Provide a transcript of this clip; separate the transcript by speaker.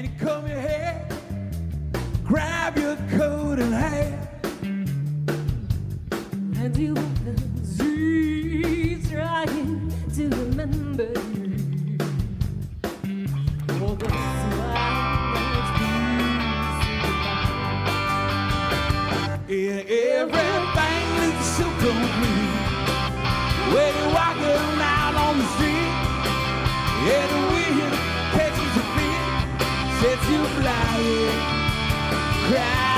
Speaker 1: and you comb your hair, grab your coat and hat,
Speaker 2: and you was trying to remember all the smiles
Speaker 1: and everything looks so complete when you're walking out on the street, and the wind catches your feet, sets you flying, cry.